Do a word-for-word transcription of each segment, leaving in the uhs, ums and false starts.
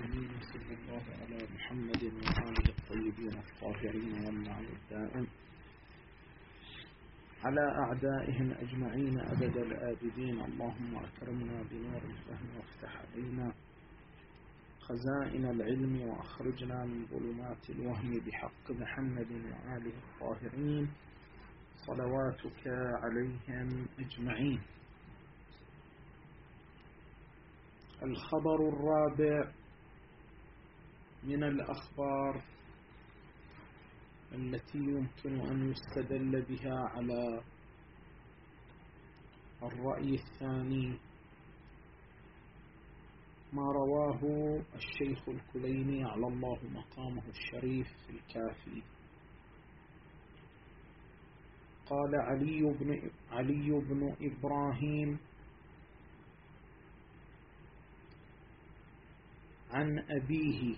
العالمين، صلى الله على محمد وآله الطيبين الطاهرين واللعن الدائم على أعدائهم أجمعين أبد الآبدين. اللهم أكرمنا بنور الفهم وافتح علينا خزائن العلم وأخرجنا من ظلمات الوهم بحق محمد وآله الطاهرين صلواتك عليهم أجمعين. الخبر الرابع من الأخبار التي يمكن أن يستدل بها على الرأي الثاني ما رواه الشيخ الكليني على الله مقامه الشريف في الكافي. قال علي بن, علي بن إبراهيم عن أبيه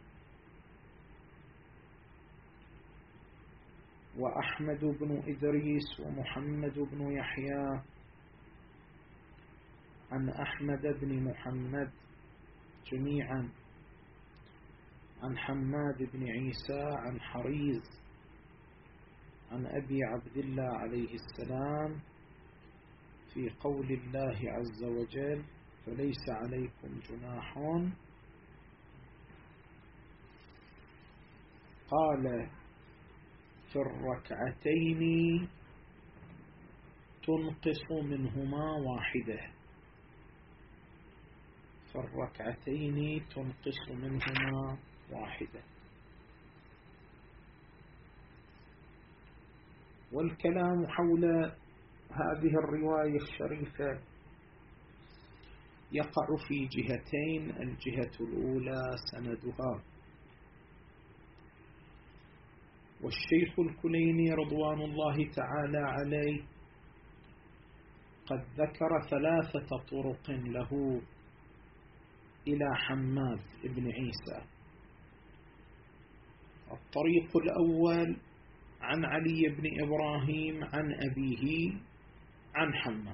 وأحمد بن إدريس ومحمد بن يحيى عن أحمد بن محمد جميعا عن حماد بن عيسى عن حريز عن أبي عبد الله عليه السلام في قول الله عز وجل فليس عليكم جناح. قال في الركعتين تنقص منهما واحدة، في الركعتين تنقص منهما واحدة. والكلام حول هذه الرواية الشريفة يقع في جهتين. الجهة الأولى سندها، والشيخ الكليني رضوان الله تعالى عليه قد ذكر ثلاثة طرق له إلى حماد بن عيسى. الطريق الأول عن علي بن إبراهيم عن أبيه عن حماد.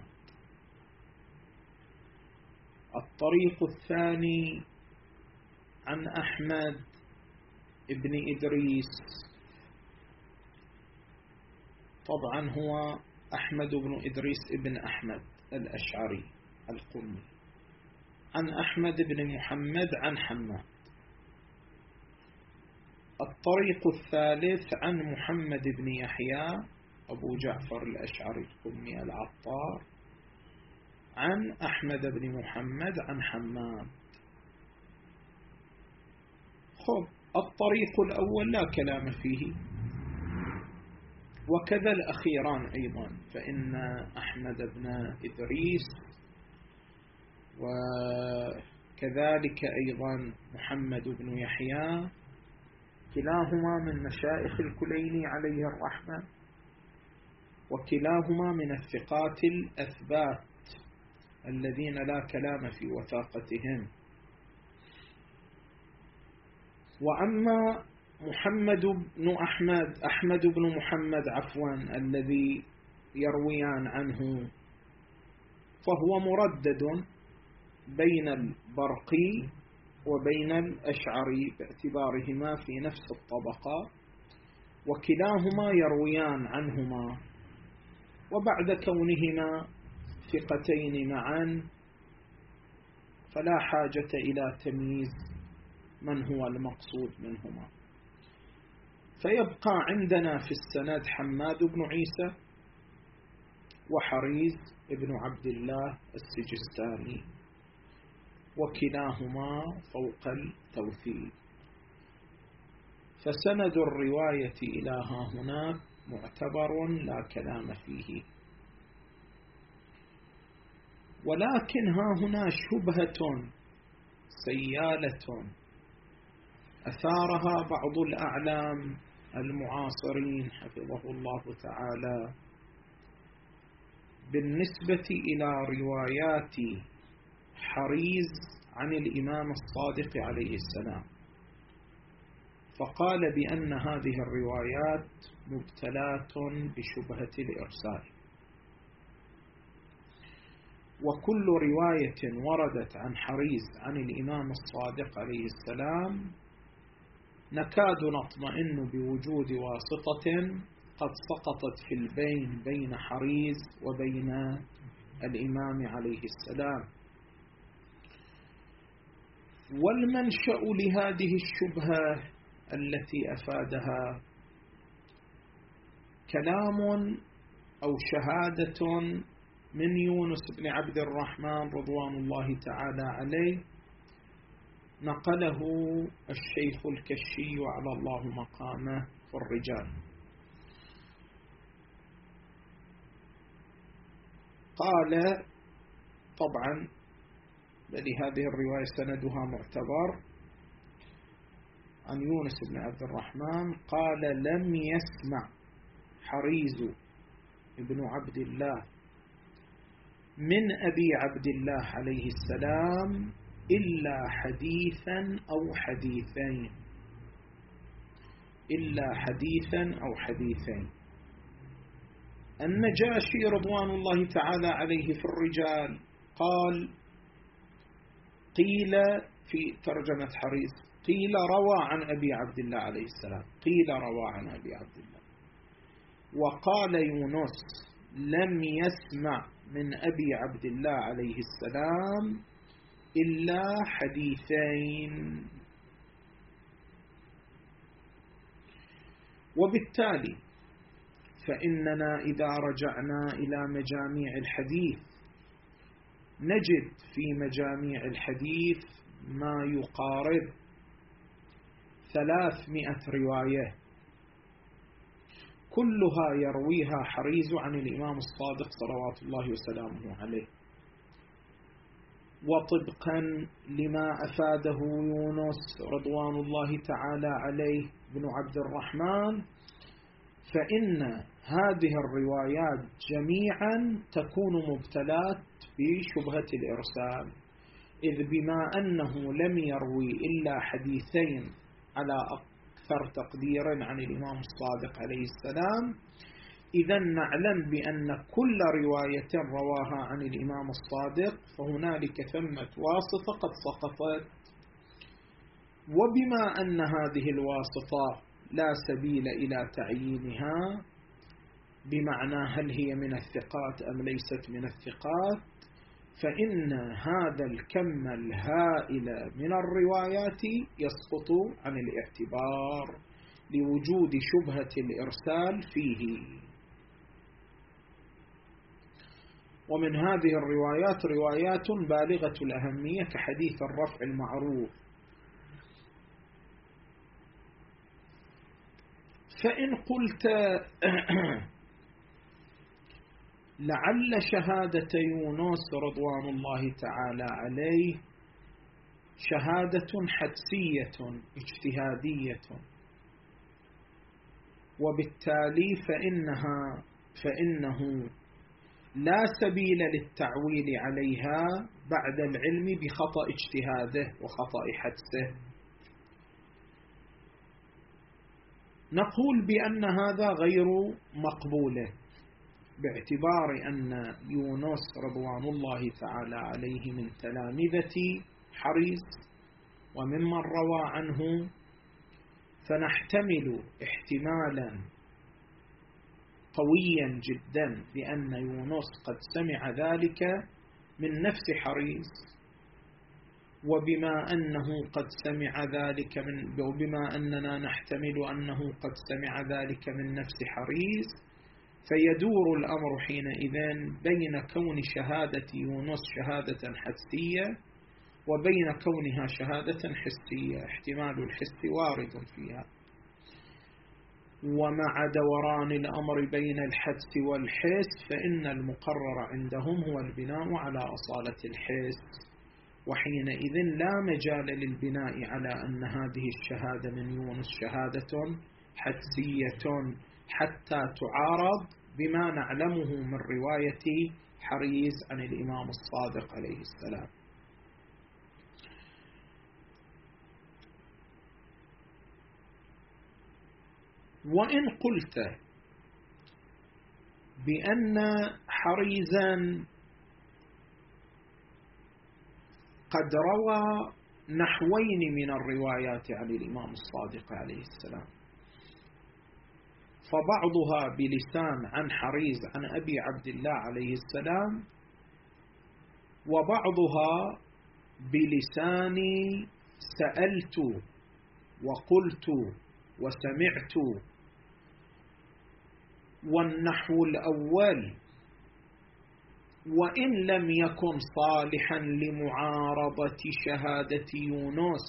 الطريق الثاني عن أحمد بن إدريس، طبعا هو أحمد بن إدريس ابن أحمد الأشعري القمي، عن أحمد بن محمد عن حماد. الطريق الثالث عن محمد بن يحيى أبو جعفر الأشعري القمي العطار عن أحمد بن محمد عن حماد. خب الطريق الأول لا كلام فيه، وكذا الأخيران أيضا، فإن أحمد بن إدريس وكذلك أيضا محمد بن يحيى كلاهما من مشايخ الكليني عليه الرحمة، وكلاهما من الثقات الأثبات الذين لا كلام في وثاقتهم. وأما محمد بن أحمد أحمد بن محمد عفوا الذي يرويان عنه فهو مردد بين البرقي وبين الأشعري باعتبارهما في نفس الطبقة، وكلاهما يرويان عنهما، وبعد كونهما ثقتين معا فلا حاجة إلى تمييز من هو المقصود منهما. فيبقى عندنا في السند حماد بن عيسى وحريز بن عبد الله السجستاني، وكلاهما فوق التوثيق. فسند الرواية إلى ها هناك معتبر لا كلام فيه. ولكن ها هنا شبهة سيالة أثارها بعض الأعلام المعاصرين حفظه الله تعالى بالنسبة إلى روايات حريز عن الإمام الصادق عليه السلام، فقال بأن هذه الروايات مبتلات بشبهة الإرسال. وكل رواية وردت عن حريز عن الإمام الصادق عليه السلام نكاد نطمئن بوجود واسطة قد سقطت في البين بين حريز وبين الإمام عليه السلام. والمنشأ لهذه الشبهة التي أفادها كلام أو شهادة من يونس بن عبد الرحمن رضوان الله تعالى عليه نقله الشيخ الكشي على الله مقامه في الرجال. قال طبعا بل هذه الرواية سندها معتبر عن يونس بن عبد الرحمن قال لم يسمع حريز ابن عبد الله من أبي عبد الله عليه السلام إلا حديثا أو حديثين إلا حديثا أو حديثين. النجاشي رضوان الله تعالى عليه في الرجال قال قيل في ترجمة حريز قيل روى عن أبي عبد الله عليه السلام قيل روى عن أبي عبد الله. وقال يونس لم يسمع من أبي عبد الله عليه السلام إلا حديثين. وبالتالي فإننا إذا رجعنا إلى مجاميع الحديث نجد في مجاميع الحديث ما يقارب ثلاثمائة رواية كلها يرويها حريز عن الإمام الصادق صلوات الله وسلامه عليه. وطبقا لما أفاده يونس رضوان الله تعالى عليه بن عبد الرحمن فإن هذه الروايات جميعا تكون مبتلات بشبهة الإرسال، إذ بما أنه لم يروي إلا حديثين على أكثر تقدير عن الإمام الصادق عليه السلام، إذا نعلم بأن كل رواية رواها عن الإمام الصادق فهنالك ثمة واسطة قد سقطت. وبما أن هذه الواسطة لا سبيل إلى تعيينها بمعنى هل هي من الثقات أم ليست من الثقات، فإن هذا الكم الهائل من الروايات يسقط عن الاعتبار لوجود شبهة الإرسال فيه. ومن هذه الروايات روايات بالغة الأهمية كحديث الرفع المعروف. فإن قلت لعل شهادة يونس رضوان الله تعالى عليه شهادة حدسية اجتهادية، وبالتالي فإنها فإنه لا سبيل للتعويل عليها بعد العلم بخطأ اجتهاده وخطأ حدسه، نقول بأن هذا غير مقبول، باعتبار أن يونس رضوان الله تعالى عليه من تلامذة حريز وممن روى عنه، فنحتمل احتمالا قويا جدا بأن يونس قد سمع ذلك من نفس حريز، وبما أنه قد سمع ذلك من وبما أننا نحتمل أنه قد سمع ذلك من نفس حريز، فيدور الأمر حينئذ بين كون شهادة يونس شهادة حدسية وبين كونها شهادة حسية، احتمال الحس وارد فيها. ومع دوران الأمر بين الحدس والحس فإن المقرر عندهم هو البناء على أصالة الحس، وحينئذ لا مجال للبناء على أن هذه الشهادة من يونس شهادة حدسية حتى تعارض بما نعلمه من رواية حريز عن الإمام الصادق عليه السلام. وإن قلت بأن حريزا قد روى نحوين من الروايات عن الإمام الصادق عليه السلام، فبعضها بلسان عن حريز عن أبي عبد الله عليه السلام، وبعضها بلسان سألت وقلت وسمعت. والنحو الأول وإن لم يكن صالحا لمعارضة شهادة يونس،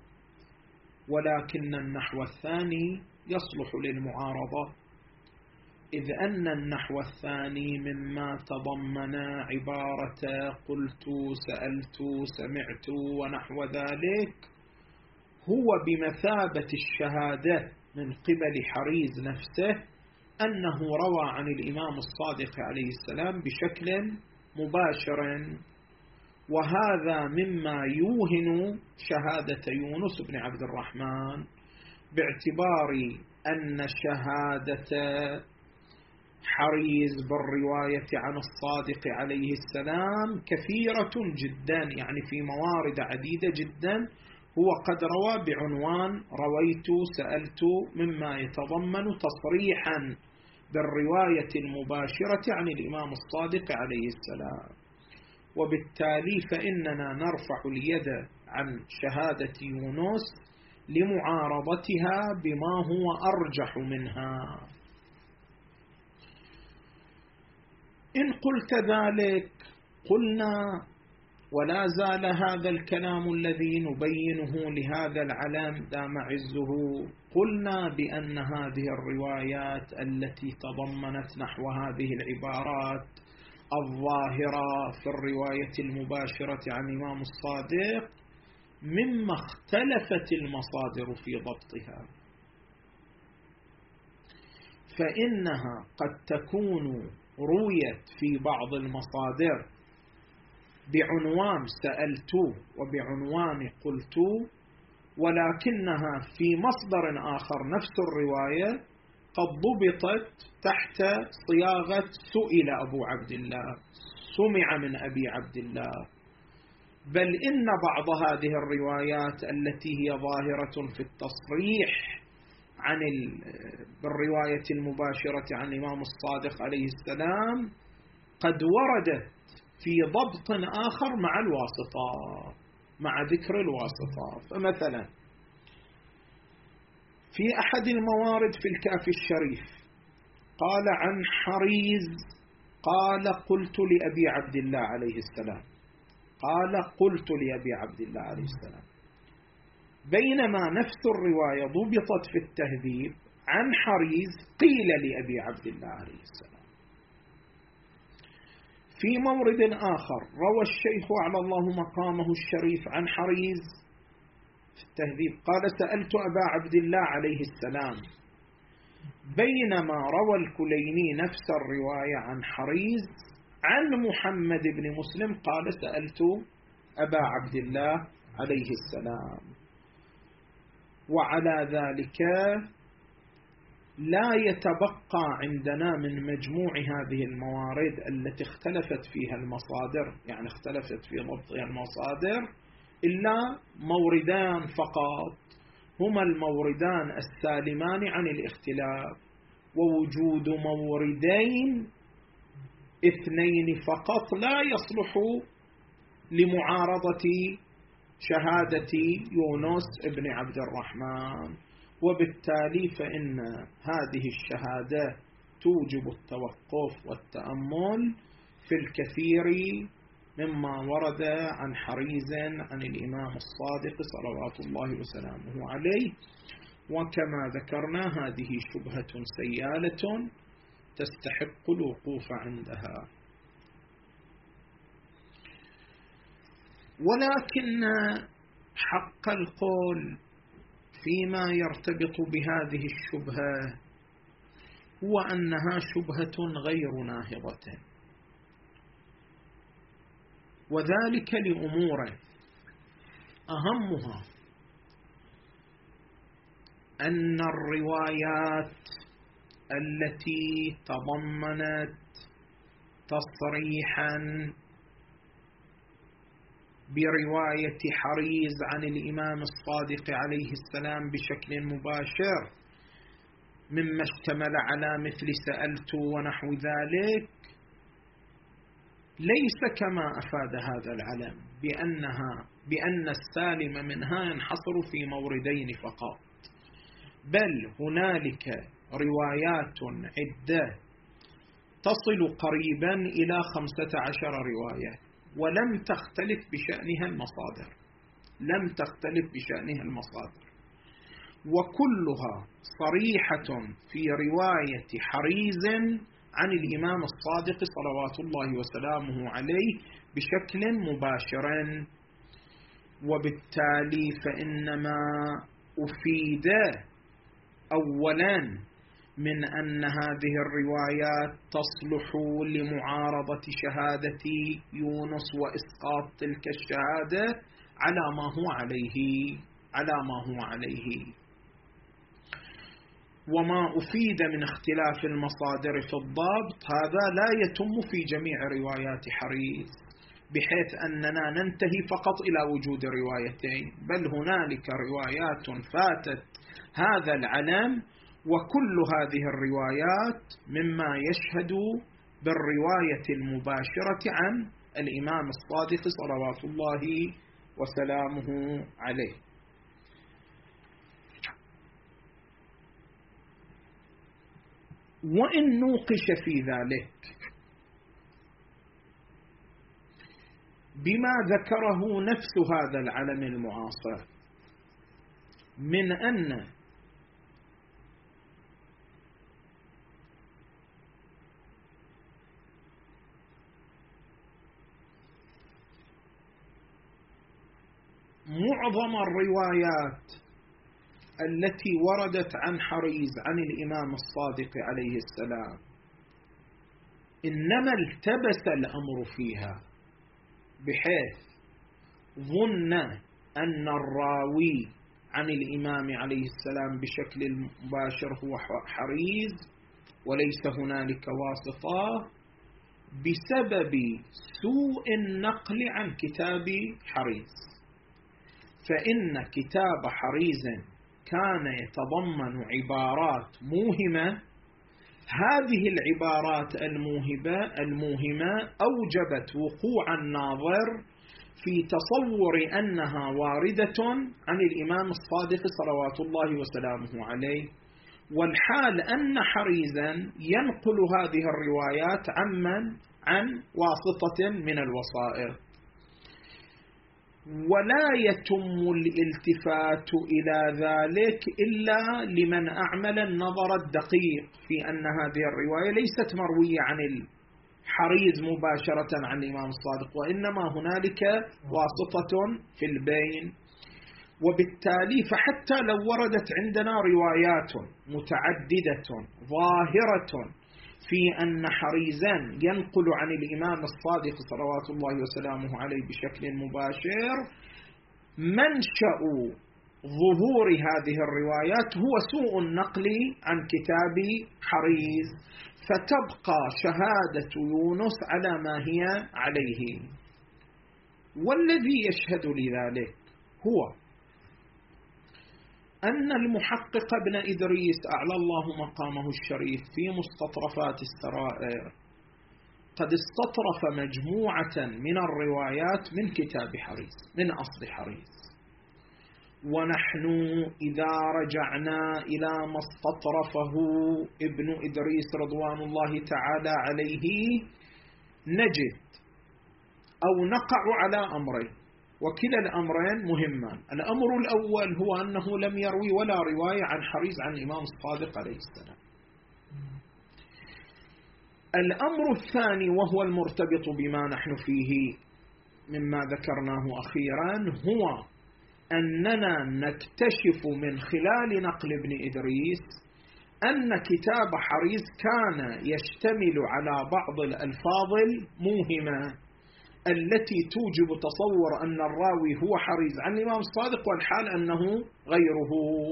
ولكن النحو الثاني يصلح للمعارضة، إذ أن النحو الثاني مما تضمن عبارة قلت سألت سمعت ونحو ذلك هو بمثابة الشهادة من قبل حريز نفسه أنه روى عن الإمام الصادق عليه السلام بشكل مباشر، وهذا مما يوهن شهادة يونس بن عبد الرحمن، باعتبار أن شهادة حريز بالرواية عن الصادق عليه السلام كثيرة جدا، يعني في موارد عديدة جدا هو قد روى بعنوان رويت سألت، مما يتضمن تصريحا بالرواية المباشرة عن الإمام الصادق عليه السلام. وبالتالي فإننا نرفع اليد عن شهادة يونس لمعارضتها بما هو أرجح منها. إن قلت ذلك قلنا، ولا زال هذا الكلام الذي نبينه لهذا العلم دام عزه، قلنا بأن هذه الروايات التي تضمنت نحو هذه العبارات الظاهرة في الرواية المباشرة عن الإمام الصادق مما اختلفت المصادر في ضبطها، فإنها قد تكون رويت في بعض المصادر بعنوان سألت وبعنوان قلت، ولكنها في مصدر آخر نفس الرواية قد ضبطت تحت صياغة سئل أبو عبد الله، سمع من أبي عبد الله. بل إن بعض هذه الروايات التي هي ظاهرة في التصريح عن بالرواية المباشرة عن الإمام الصادق عليه السلام قد وردت في ضبط آخر مع الواسطة، مع ذكر الواسطة. فمثلا في أحد الموارد في الكافي الشريف قال عن حريز قال قلت لأبي عبد الله عليه السلام، قال قلت لأبي عبد الله عليه السلام، بينما نفس الرواية ضبطت في التهذيب عن حريز قيل لأبي عبد الله عليه السلام. في مورد آخر روى الشيخ على الله مقامه الشريف عن حريز في التهذيب قال سألت أبا عبد الله عليه السلام، بينما روى الكليني نفس الرواية عن حريز عن محمد بن مسلم قال سألت أبا عبد الله عليه السلام. وعلى ذلك لا يتبقى عندنا من مجموع هذه الموارد التي اختلفت فيها المصادر، يعني اختلفت في ضبطها المصادر، إلا موردان فقط، هما الموردان السالمان عن الاختلاف. ووجود موردين اثنين فقط لا يصلح لمعارضة شهادة يونس بن عبد الرحمن، وبالتالي فإن هذه الشهادة توجب التوقف والتأمل في الكثير مما ورد عن حريز عن الإمام الصادق صلوات الله وسلامه عليه. وكما ذكرنا هذه شبهة سيالة تستحق الوقوف عندها. ولكن حق القول فيما يرتبط بهذه الشبهة هو أنها شبهة غير ناهضة، وذلك لأمور أهمها أن الروايات التي تضمنت تصريحا برواية حريز عن الإمام الصادق عليه السلام بشكل مباشر مما اشتمل على مثل سألت ونحو ذلك، ليس كما أفاد هذا العلم بأنها بأن السالم منها ينحصر في موردين فقط، بل هنالك روايات عدة تصل قريبا إلى خمسة عشر رواية، ولم تختلف بشأنها المصادر لم تختلف بشأنها المصادر وكلها صريحة في رواية حريز عن الإمام الصادق صلوات الله وسلامه عليه بشكل مباشر. وبالتالي فإنما أفيد أولا من أن هذه الروايات تصلح لمعارضة شهادة يونس وإسقاط تلك الشهادة على ما هو عليه على ما هو عليه وما أفيد من اختلاف المصادر في الضبط هذا لا يتم في جميع روايات حريز، بحيث أننا ننتهي فقط إلى وجود روايتين، بل هنالك روايات فاتت هذا العلم، وكل هذه الروايات مما يشهد بالرواية المباشرة عن الإمام الصادق صلوات الله وسلامه عليه. وإن نوقش في ذلك بما ذكره نفس هذا العلم المعاصر من أن معظم الروايات التي وردت عن حريز عن الإمام الصادق عليه السلام إنما التبس الأمر فيها، بحيث ظن أن الراوي عن الإمام عليه السلام بشكل مباشر هو حريز وليس هنالك واسطة، بسبب سوء النقل عن كتاب حريز. فإن كتاب حريز كان يتضمن عبارات موهمة، هذه العبارات الموهبة الموهمة أوجبت وقوع الناظر في تصور أنها واردة عن الإمام الصادق صلوات الله وسلامه عليه، والحال أن حريزا ينقل هذه الروايات عمن عن واسطة من الوسائط، ولا يتم الالتفات إلى ذلك إلا لمن أعمل النظر الدقيق في أن هذه الرواية ليست مروية عن الحريز مباشرة عن الإمام الصادق، وإنما هنالك واسطة في البين. وبالتالي فحتى لو وردت عندنا روايات متعددة ظاهرة في أن حريزا ينقل عن الإمام الصادق صلوات الله وسلامه عليه بشكل مباشر، منشأ ظهور هذه الروايات هو سوء النقل عن كتاب حريز، فتبقى شهادة يونس على ما هي عليه. والذي يشهد لذلك هو أن المحقق ابن إدريس أعلى الله مقامه الشريف في مستطرفات السرائر قد استطرف مجموعة من الروايات من كتاب حريز من أصل حريز، ونحن إذا رجعنا إلى ما استطرفه ابن إدريس رضوان الله تعالى عليه نجد أو نقع على أمرين، وكلا الأمرين مهمان. الأمر الأول هو أنه لم يروي ولا رواية عن حريز عن الإمام الصادق عليه السلام. الأمر الثاني وهو المرتبط بما نحن فيه مما ذكرناه أخيرا هو أننا نكتشف من خلال نقل ابن إدريس أن كتاب حريز كان يشتمل على بعض الألفاظ الموهمة التي توجب تصور أن الراوي هو حريز عن الإمام الصادق والحال أنه غيره.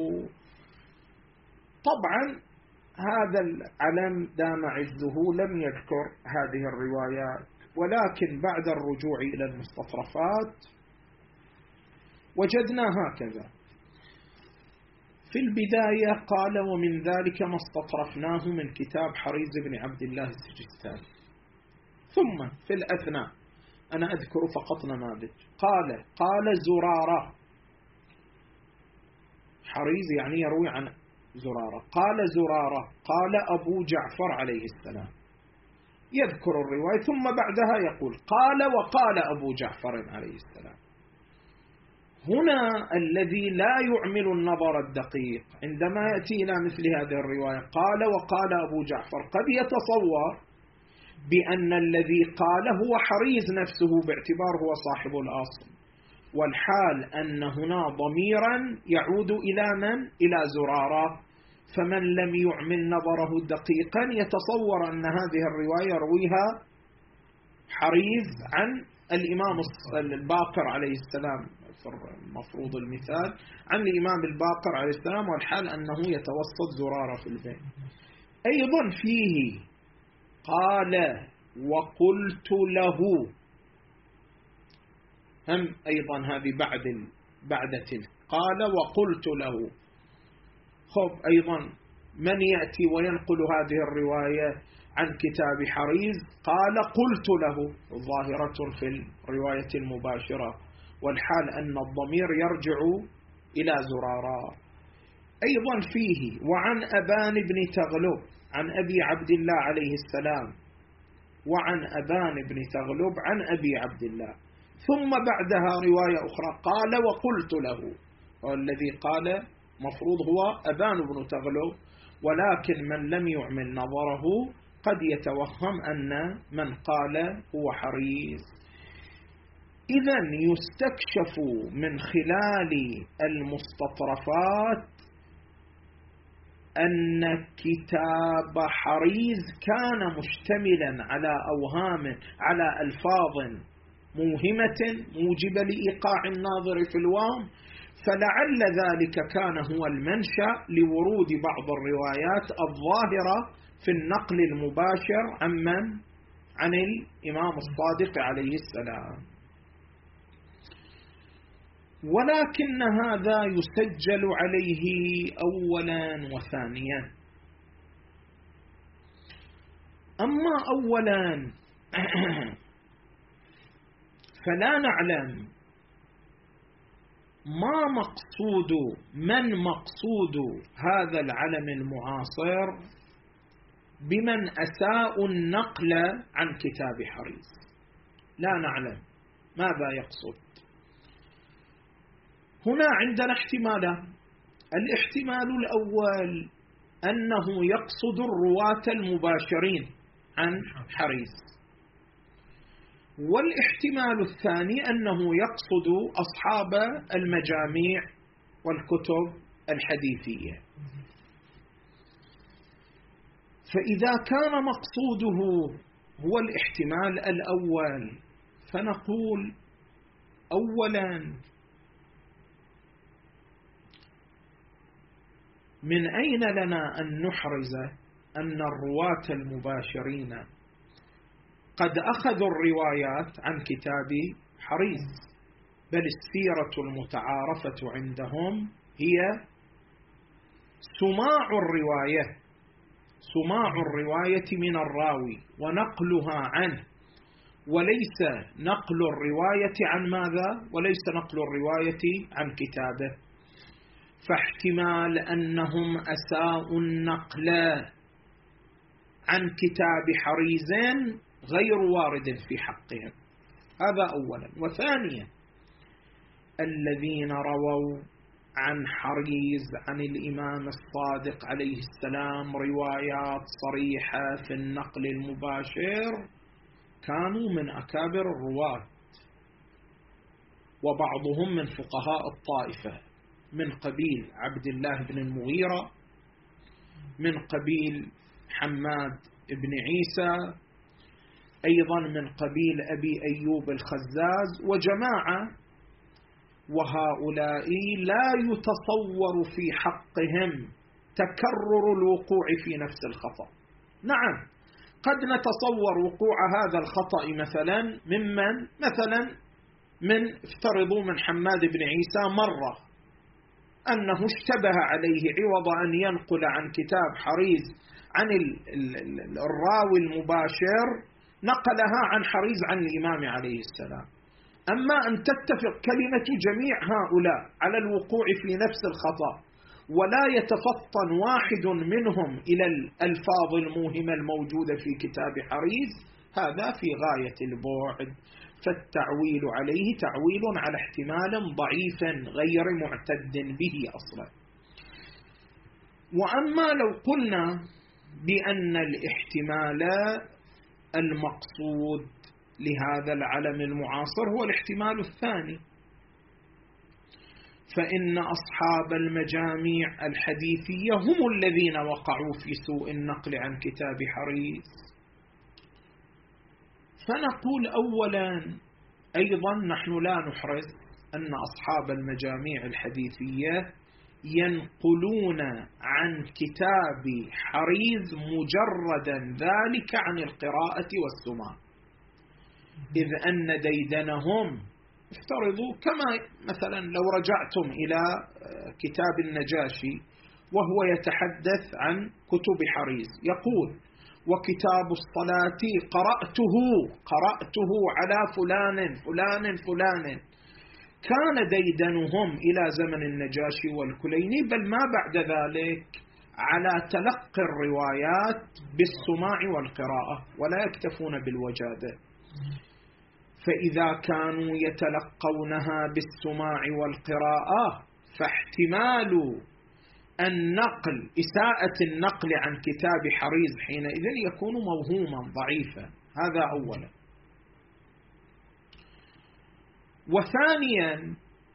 طبعا هذا العلم دام عزه لم يذكر هذه الروايات، ولكن بعد الرجوع إلى المستطرفات وجدنا هكذا في البداية قال: ومن ذلك ما استطرفناه من كتاب حريز بن عبد الله السجستاني. ثم في الأثناء أنا أذكر فقط نماذج. قال قال زرارة، حريز يعني يروي عن زرارة. قال زرارة قال أبو جعفر عليه السلام، يذكر الرواية ثم بعدها يقول قال وقال أبو جعفر عليه السلام. هنا الذي لا يعمل النظر الدقيق عندما يأتي إلى مثل هذه الرواية قال وقال أبو جعفر قد يتصور بأن الذي قال هو حريز نفسه باعتبار هو صاحب الأصل، والحال أن هنا ضميرا يعود إلى من؟ إلى زرارة. فمن لم يعمل نظره دقيقا يتصور أن هذه الرواية يرويها حريز عن الإمام الباقر عليه السلام، مفروض المثال عن الإمام الباقر عليه السلام، والحال أنه يتوسط زرارة في البيت. أيضا فيه قال وقلت له، هم أيضا هذه بعد بعد تلك قال وقلت له. خب أيضا من يأتي وينقل هذه الرواية عن كتاب حريز قال قلت له، ظاهرة في الرواية المباشرة، والحال أن الضمير يرجع إلى زرارة. أيضا فيه وعن أبان بن تغلب عن أبي عبد الله عليه السلام، وعن أبان بن تغلب عن أبي عبد الله، ثم بعدها رواية أخرى قال وقلت له، والذي قال مفروض هو أبان بن تغلب، ولكن من لم يعمل نظره قد يتوهم أن من قال هو حريز. إذن يستكشف من خلال المستطرفات أن كتاب حريز كان مشتملا على أوهام، على ألفاظ موهمة موجبة لإيقاع الناظر في الوهم، فلعل ذلك كان هو المنشأ لورود بعض الروايات الظاهرة في النقل المباشر عن من؟ عن الإمام الصادق عليه السلام. ولكن هذا يسجل عليه أولا وثانيا. أما أولا فلا نعلم ما مقصود من مقصود هذا العلم المعاصر بمن أساء النقل عن كتاب حريز، لا نعلم ماذا يقصد. هنا عندنا احتمالان. الاحتمال الأول أنه يقصد الرواة المباشرين عن حريز، والاحتمال الثاني أنه يقصد أصحاب المجاميع والكتب الحديثية. فإذا كان مقصوده هو الاحتمال الأول فنقول أولا من أين لنا أن نحرز أن الرواة المباشرين قد أخذوا الروايات عن كتاب حريز؟ بل السيرة المتعارفة عندهم هي سماع الرواية، سماع الرواية من الراوي ونقلها عنه، وليس نقل الرواية عن ماذا؟ وليس نقل الرواية عن كتابه. فاحتمال أنهم أساءوا النقل عن كتاب حريزين غير وارد في حقهم، هذا أولا. وثانيا الذين رووا عن حريز عن الإمام الصادق عليه السلام روايات صريحة في النقل المباشر كانوا من أكابر الرواة، وبعضهم من فقهاء الطائفة، من قبيل عبد الله بن المغيرة، من قبيل حماد بن عيسى، أيضا من قبيل أبي أيوب الخزاز وجماعة. وهؤلاء لا يتصور في حقهم تكرر الوقوع في نفس الخطأ. نعم قد نتصور وقوع هذا الخطأ مثلا ممن مثلا من افترضوا من حماد بن عيسى مرة أنه اشتبه عليه عوض أن ينقل عن كتاب حريز عن الراوي المباشر نقلها عن حريز عن الإمام عليه السلام. أما أن تتفق كلمة جميع هؤلاء على الوقوع في نفس الخطأ ولا يتفطن واحد منهم إلى الألفاظ الموهمة الموجودة في كتاب حريز، هذا في غاية البعد، فالتعويل عليه تعويل على احتمال ضعيف غير معتد به أصلا. وأما لو قلنا بأن الاحتمال المقصود لهذا العلم المعاصر هو الاحتمال الثاني، فإن أصحاب المجاميع الحديثية هم الذين وقعوا في سوء النقل عن كتاب حريز. فنقول أولا أيضا نحن لا نحرز أن أصحاب المجاميع الحديثية ينقلون عن كتاب حريز مجردا ذلك عن القراءة والسماع، إذ أن ديدنهم افترضوا كما مثلا لو رجعتم إلى كتاب النجاشي وهو يتحدث عن كتب حريز يقول: وكتاب الصلاة قرأته قرأته على فلان فلان فلان. كان ديدنهم إلى زمن النجاشي والكليني بل ما بعد ذلك على تلقي الروايات بالسماع والقراءة ولا يكتفون بالوجادة. فإذا كانوا يتلقونها بالسماع والقراءة فاحتمال النقل إساءة النقل عن كتاب حريز حينئذ يكون موهوما ضعيفا. هذا أولا. وثانيا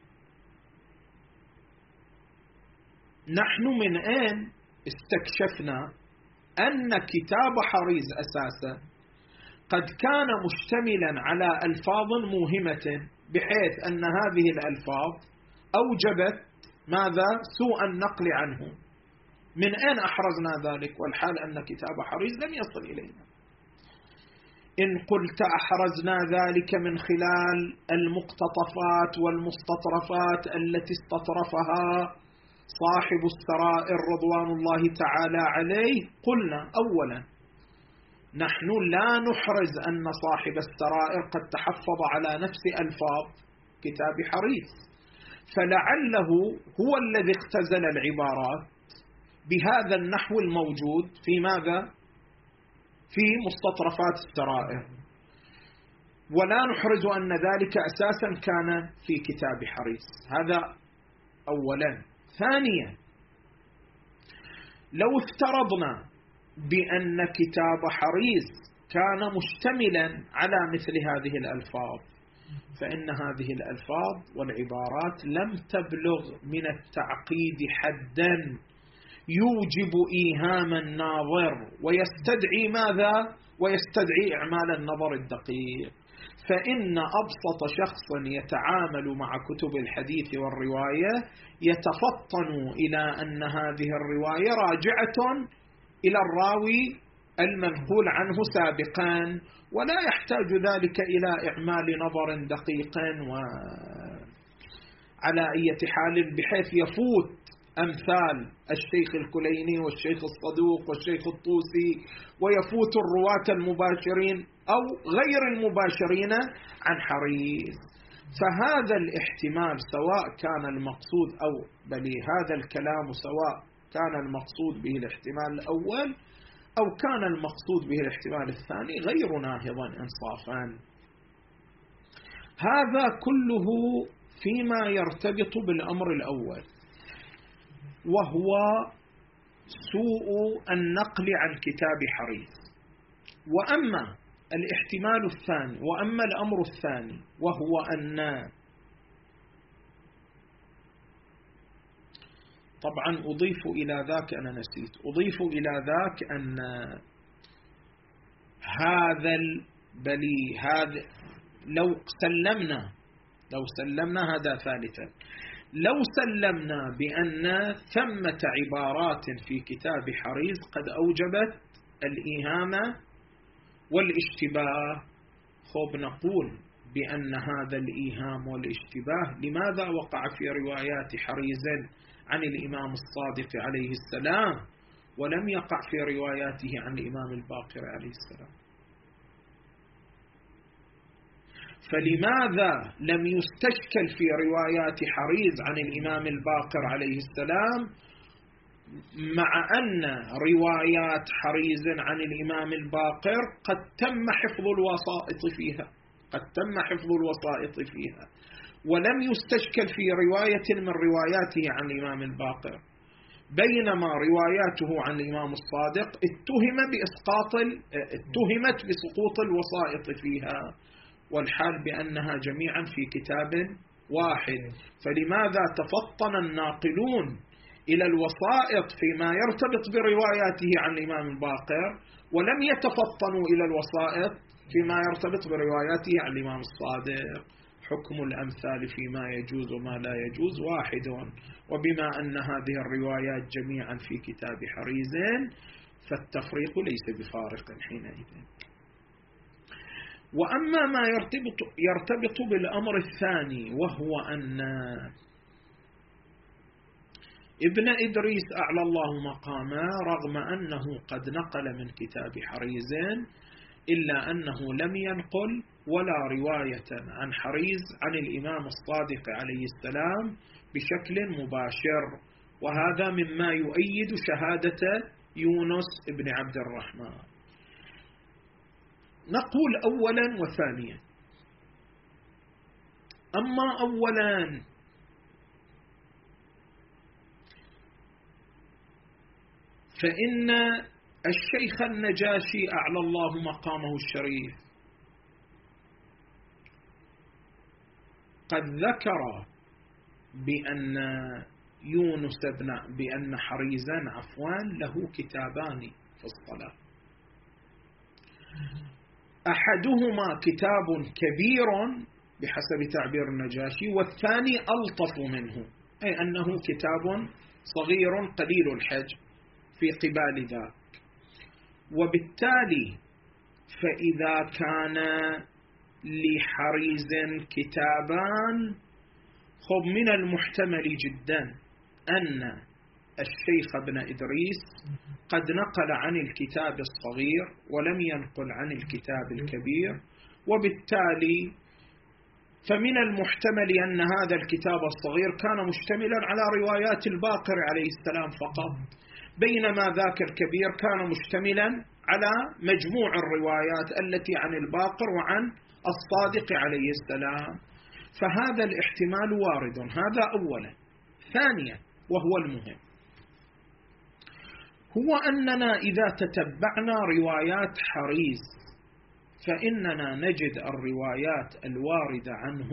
نحن من أين استكشفنا أن كتاب حريز أساسا قد كان مشتملا على ألفاظ موهمة بحيث أن هذه الألفاظ أوجبت ماذا؟ سوء النقل عنه. من أين أحرزنا ذلك والحال أن كتاب حريز لم يصل إلينا؟ إن قلت أحرزنا ذلك من خلال المقتطفات والمستطرفات التي استطرفها صاحب السرائر رضوان الله تعالى عليه، قلنا أولا نحن لا نحرز أن صاحب السرائر قد تحفظ على نفس ألفاظ كتاب حريز، فلعله هو الذي اختزل العبارات بهذا النحو الموجود في ماذا؟ في مستطرفات السرائر، ولا نحرز أن ذلك أساسا كان في كتاب حريز. هذا أولا. ثانيا لو افترضنا بأن كتاب حريز كان مشتملا على مثل هذه الألفاظ فإن هذه الألفاظ والعبارات لم تبلغ من التعقيد حدا يوجب إيهام الناظر ويستدعي ماذا؟ ويستدعي إعمال النظر الدقيق. فإن أبسط شخص يتعامل مع كتب الحديث والرواية يتفطن إلى أن هذه الرواية راجعة إلى الراوي المنقول عنه سابقا، ولا يحتاج ذلك إلى إعمال نظر دقيق وعلى أي حال بحيث يفوت أمثال الشيخ الكليني والشيخ الصدوق والشيخ الطوسي ويفوت الرواة المباشرين أو غير المباشرين عن حريز. فهذا الاحتمال سواء كان المقصود أو بل هذا الكلام سواء كان المقصود به الاحتمال الأول أو كان المقصود به الاحتمال الثاني غير ناهضا إنصافا. هذا كله فيما يرتبط بالأمر الأول، وهو سوء النقل عن كتاب حريز. وأما الاحتمال الثاني وأما الأمر الثاني وهو أن طبعا أضيف إلى ذاك أنا نسيت أضيف إلى ذاك أن هذا البلي هذا لو سلمنا لو سلمنا هذا ثالثا لو سلمنا بأن ثمة عبارات في كتاب حريز قد أوجبت الإيهام والاشتباه، خب نقول بأن هذا الإيهام والاشتباه لماذا وقع في روايات حريز عن الإمام الصادق عليه السلام ولم يقع في رواياته عن الإمام الباقر عليه السلام؟ فلماذا لم يستشكل في روايات حريز عن الإمام الباقر عليه السلام مع أن روايات حريز عن الإمام الباقر قد تم حفظ الوسائط فيها قد تم حفظ الوسائط فيها ولم يستشكل في رواية من رواياته عن الإمام الباقر، بينما رواياته عن الإمام الصادق اتهم بإسقاط اتهمت بسقوط الوسائط فيها، والحال بأنها جميعا في كتاب واحد. فلماذا تفطن الناقلون إلى الوسائط فيما يرتبط برواياته عن الإمام الباقر ولم يتفطنوا إلى الوسائط فيما يرتبط برواياته عن الإمام الصادق؟ حكم الأمثال فيما يجوز وما لا يجوز واحد، وبما أن هذه الروايات جميعا في كتاب حريز فالتفريق ليس بفارق حينئذ. وأما ما يرتبط, يرتبط بالأمر الثاني، وهو أن ابن إدريس أعلى الله مقامه رغم أنه قد نقل من كتاب حريز إلا أنه لم ينقل ولا رواية عن حريز عن الإمام الصادق عليه السلام بشكل مباشر، وهذا مما يؤيد شهادة يونس بن عبد الرحمن. نقول أولا وثانيا. أما أولا فإن الشيخ النجاشي أعلى الله مقامه الشريف قد ذكر بأن يونس بن بأن حريزا عفوا له كتابان في الصلاة، أحدهما كتاب كبير بحسب تعبير النجاشي، والثاني ألطف منه، أي أنه كتاب صغير قليل الحجم في قبال ذاك. وبالتالي فإذا كان لحريز كتابان خب من المحتمل جدا أن الشيخ ابن إدريس قد نقل عن الكتاب الصغير ولم ينقل عن الكتاب الكبير، وبالتالي فمن المحتمل أن هذا الكتاب الصغير كان مشتملا على روايات الباقر عليه السلام فقط، بينما ذاك الكبير كان مشتملا على مجموع الروايات التي عن الباقر وعن الصادق عليه السلام. فهذا الاحتمال وارد، هذا أولا. ثانيا وهو المهم، هو أننا إذا تتبعنا روايات حريز فإننا نجد الروايات الواردة عنه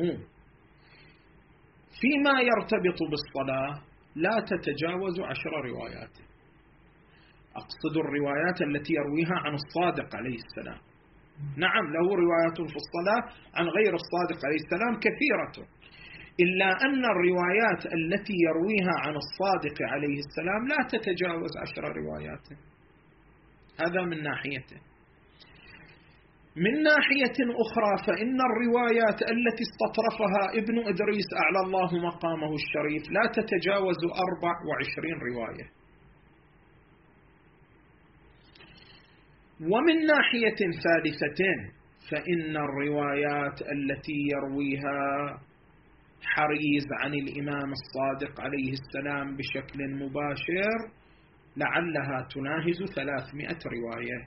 فيما يرتبط بالصلاة لا تتجاوز عشر روايات. أقصد الروايات التي يرويها عن الصادق عليه السلام. نعم له روايات في الصلاة عن غير الصادق عليه السلام كثيرة، إلا أن الروايات التي يرويها عن الصادق عليه السلام لا تتجاوز عشر روايات. هذا من ناحيته. من ناحية أخرى فإن الروايات التي استطرفها ابن إدريس أعلى الله مقامه الشريف لا تتجاوز أربع وعشرين رواية. ومن ناحية ثالثة فإن الروايات التي يرويها حريز عن الإمام الصادق عليه السلام بشكل مباشر لعلها تناهز ثلاثمائة رواية.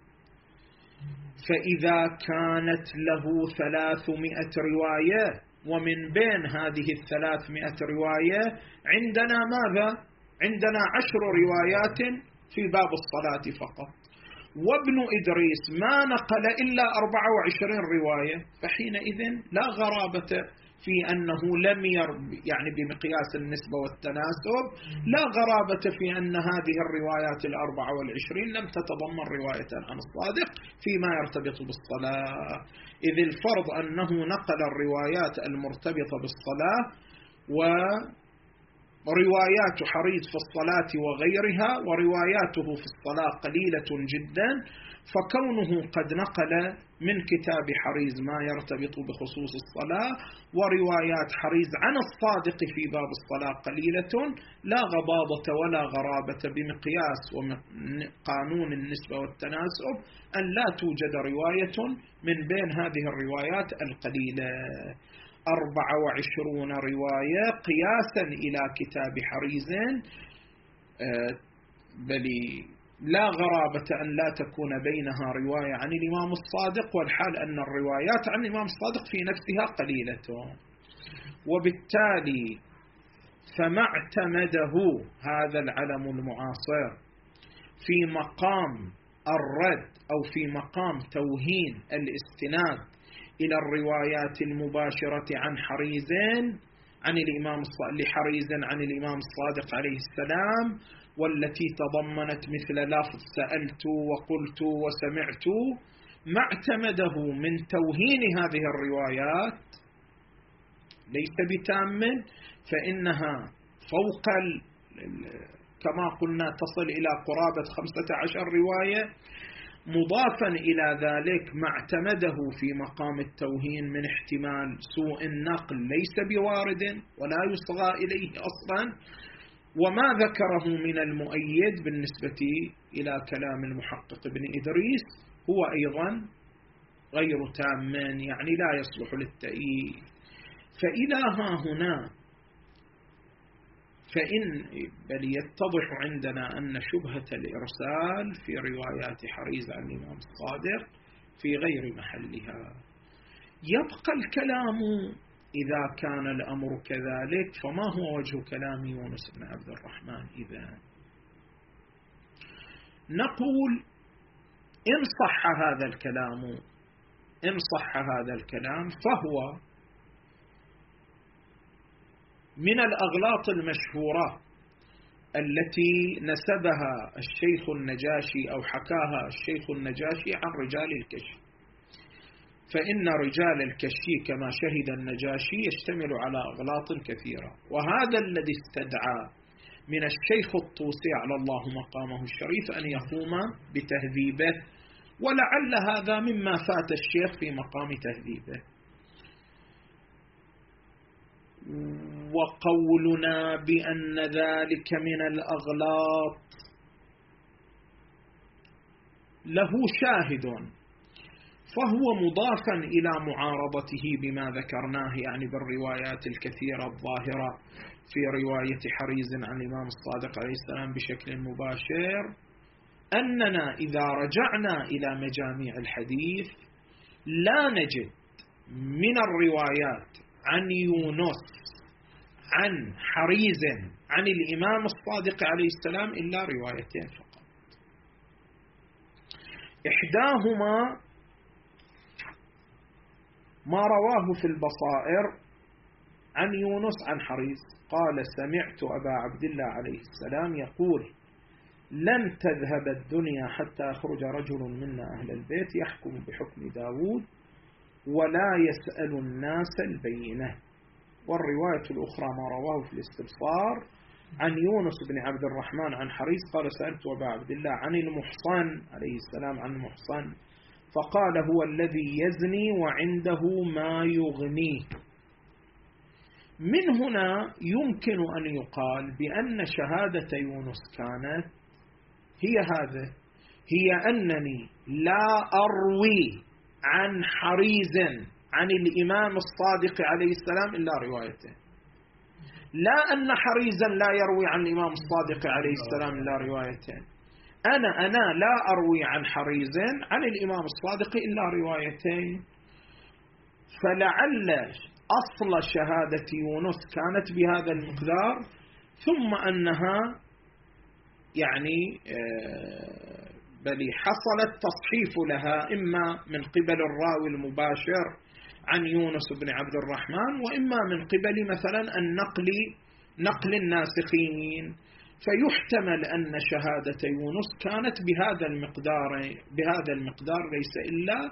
فإذا كانت له ثلاثمائة رواية ومن بين هذه الثلاثمائة رواية عندنا ماذا؟ عندنا عشر روايات في باب الصلاة فقط، وابن إدريس ما نقل إلا أربع وعشرين رواية، فحينئذ لا غرابة في أنه لم يرب يعني بمقياس النسبة والتناسب لا غرابة في أن هذه الروايات الأربع والعشرين لم تتضمن رواية عن الصادق فيما يرتبط بالصلاة، إذ الفرض أنه نقل الروايات المرتبطة بالصلاة روايات حريز في الصلاة وغيرها، ورواياته في الصلاة قليلة جدا، فكونه قد نقل من كتاب حريز ما يرتبط بخصوص الصلاة، وروايات حريز عن الصادق في باب الصلاة قليلة، لا غضاضة ولا غرابة بمقياس وقانون النسبة والتناسب أن لا توجد رواية من بين هذه الروايات القليلة. أربع وعشرون رواية قياسا إلى كتاب حريز، بل لا غرابة أن لا تكون بينها رواية عن الإمام الصادق، والحال أن الروايات عن الإمام الصادق في نفسها قليلة. وبالتالي فما اعتمده هذا العلم المعاصر في مقام الرد أو في مقام توهين الاستناد إلى الروايات المباشرة عن حريز عن الإمام لحريز عن الإمام الصادق عليه السلام، والتي تضمنت مثل لفظ سألت وقلت وسمعت، ما اعتمده من توهين هذه الروايات ليس بتام، فإنها فوق كما قلنا تصل إلى قرابة خمسة عشر رواية، مضافا إلى ذلك ما اعتمده في مقام التوهين من احتمال سوء النقل ليس بوارد ولا يصغى إليه أصلا، وما ذكره من المؤيد بالنسبة إلى كلام المحقق ابن إدريس هو أيضا غير تام، يعني لا يصلح للتأييد. فإلى ها هنا فإن بل يتضح عندنا أن شبهة الإرسال في روايات حريز عن الإمام الصادق في غير محلها. يبقى الكلام إذا كان الأمر كذلك، فما هو وجه كلام يونس بن عبد الرحمن؟ إذا نقول إن صح هذا الكلام إن صح هذا الكلام فهو من الأغلاط المشهورة التي نسبها الشيخ النجاشي أو حكاها الشيخ النجاشي عن رجال الكشف. فإن رجال الكشي كما شهد النجاشي يشتمل على أغلاط كثيرة، وهذا الذي استدعى من الشيخ الطوسي على الله مقامه الشريف أن يقوم بتهذيبه، ولعل هذا مما فات الشيخ في مقام تهذيبه. وقولنا بأن ذلك من الأغلاط له شاهد، فهو مضافا إلى معارضته بما ذكرناه، يعني بالروايات الكثيرة الظاهرة في رواية حريز عن الإمام الصادق عليه السلام بشكل مباشر، أننا إذا رجعنا إلى مجاميع الحديث لا نجد من الروايات عن يونس عن حريز عن الإمام الصادق عليه السلام إلا روايتين فقط. إحداهما ما رواه في البصائر عن يونس عن حريز قال: سمعت أبا عبد الله عليه السلام يقول: لن تذهب الدنيا حتى يخرج رجل منا أهل البيت يحكم بحكم داود ولا يسأل الناس البينة. والرواية الأخرى ما رواه في الاستبصار عن يونس بن عبد الرحمن عن حريز قال: سألت أبا عبد الله عن المحصن عليه السلام عن المحصن فقال: هو الذي يزني وعنده ما يغنيه. من هنا يمكن أن يقال بأن شهادة يونس كانت هي هذا، هي أنني لا أروي عن حريز عن الإمام الصادق عليه السلام إلا روايته، لا أن حريزا لا يروي عن الإمام الصادق عليه السلام إلا روايتين. أنا أنا لا أروي عن حريز عن الإمام الصادق إلا روايتين. فلعل أصل شهادة يونس كانت بهذا المقدار، ثم أنها يعني بل حصلت تصحيف لها إما من قبل الراوي المباشر عن يونس بن عبد الرحمن، وإما من قبل مثلا النقل نقل الناسخين، فيحتمل أن شهادة يونس كانت بهذا المقدار بهذا المقدار ليس إلا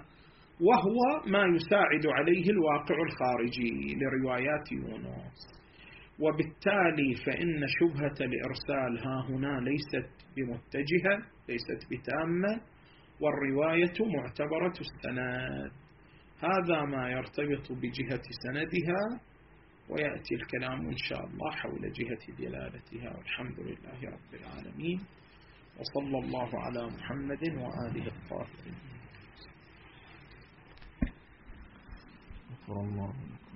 وهو ما يساعد عليه الواقع الخارجي لروايات يونس. وبالتالي فإن شبهة الإرسال ها هنا ليست بمتجهة، ليست بتامة، والرواية معتبرة السند. هذا ما يرتبط بجهة سندها، ويأتي الكلام إن شاء الله حول جهة دلالتها. والحمد لله رب العالمين، وصلى الله على محمد وآله الطاهرين.